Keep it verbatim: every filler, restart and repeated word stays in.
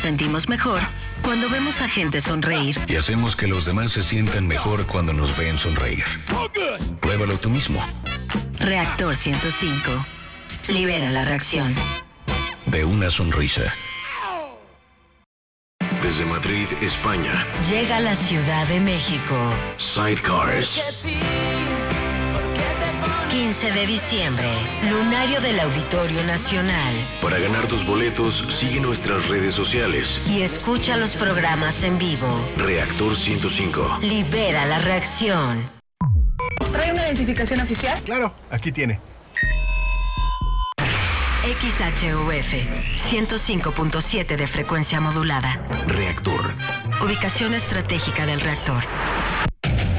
Sentimos mejor cuando vemos a gente sonreír. Y hacemos que los demás se sientan mejor cuando nos ven sonreír. Pruébalo tú mismo. Reactor ciento cinco. Libera la reacción. De una sonrisa. Desde Madrid, España. Llega a la Ciudad de México. Sidecars. quince de diciembre, Lunario del Auditorio Nacional. Para ganar tus boletos, sigue nuestras redes sociales. Y escucha los programas en vivo. Reactor ciento cinco. Libera la reacción. ¿Trae una identificación oficial? Claro, aquí tiene. X H U F, ciento cinco punto siete de frecuencia modulada. Reactor. Ubicación estratégica del reactor.